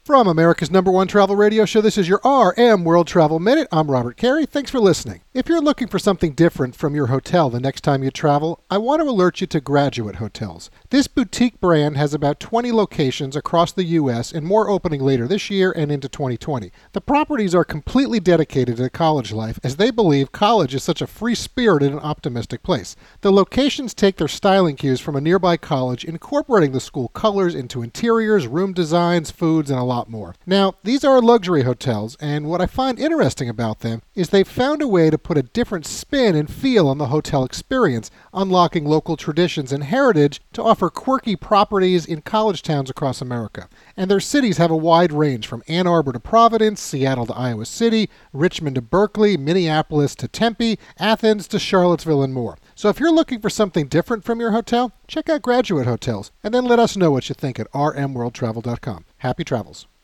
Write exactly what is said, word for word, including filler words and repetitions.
From America's number one travel radio show, this is your R M World Travel Minute. I'm Robert Carey. Thanks for listening. If you're looking for something different from your hotel the next time you travel, I want to alert you to Graduate Hotels. This boutique brand has about twenty locations across the U S and more opening later this year and into twenty twenty. The properties are completely dedicated to college life, as they believe college is such a free-spirited and optimistic place. The locations take their styling cues from a nearby college, incorporating the school colors into interiors, room designs, foods, and a lot more. Now, these are luxury hotels, and what I find interesting about them is they've found a way to put a different spin and feel on the hotel experience, unlocking local traditions and heritage to offer quirky properties in college towns across America. And their cities have a wide range, from Ann Arbor to Providence, Seattle to Iowa City, Richmond to Berkeley, Minneapolis to Tempe, Athens to Charlottesville, and more. So if you're looking for something different from your hotel, check out Graduate Hotels, and then let us know what you think at r m world travel dot com. Happy travels.